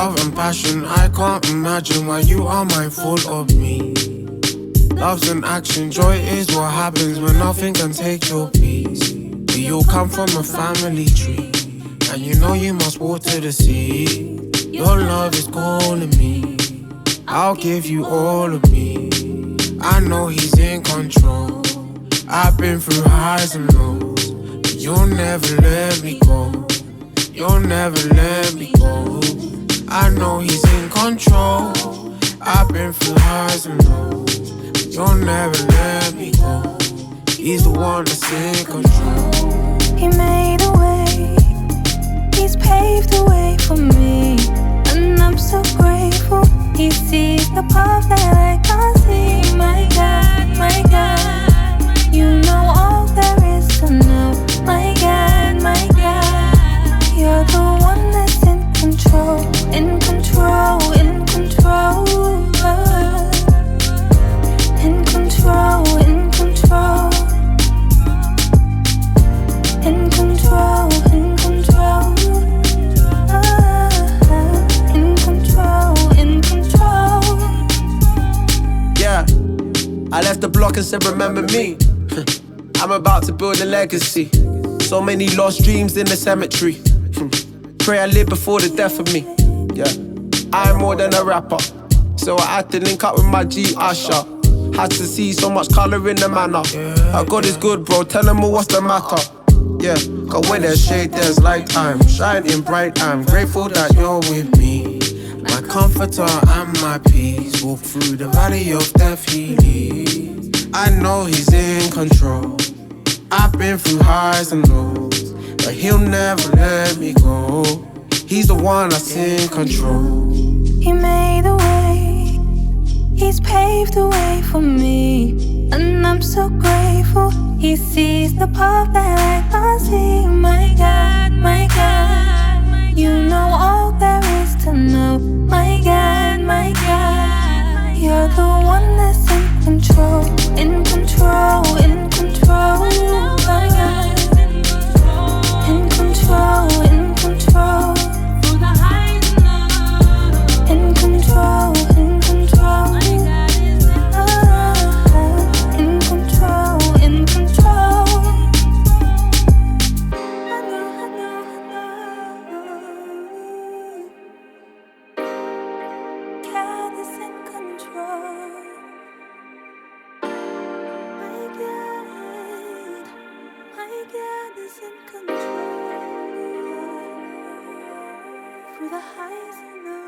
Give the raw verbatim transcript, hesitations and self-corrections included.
love and passion, I can't imagine why you are mindful of me. Love's an action, joy is what happens when nothing can take your peace. We all come from a family tree, and you know you must water the seed. Your love is calling me, I'll give you all of me. I know he's in control. I've been through highs and lows, but you'll never let me go. You'll never let me go. I know he's in control. I've been through highs and lows, but you'll never let me go. He's the one that's in control. He made a way, he's paved the way for me, and I'm so grateful. He sees the path that I can't see. My God, my God, you know all there is to know. My God, my God, you're the one that's in control, in control, in control, in control, in control, in control, in control, in control, in control. Yeah, I left the block and said remember me. I'm about to build a legacy. So many lost dreams in the cemetery. Pray I live before the death of me. Yeah, I'm more than a rapper, so I had to link up with my G Usher. Had to see so much colour in the manner. Our God is good, bro, tell them all what's the matter. Yeah, cause when there's shade, there's light time. Shining bright, I'm grateful that you're with me. My comforter and my peace. Walk through the valley of death, he leads. I know he's in control. I've been through highs and lows, but he'll never let me go. He's the one that's in control. He made a way, he's paved the way for me, and I'm so grateful. He sees the path that I can't see. My God, my God, you know all there is to know. My God, my God, you're the one that's in control, in control, in control, in control, in control. In control, in control, in control, in control. I know, I know, I know. God is in control. My God, my God is in control. Through the highs and lows.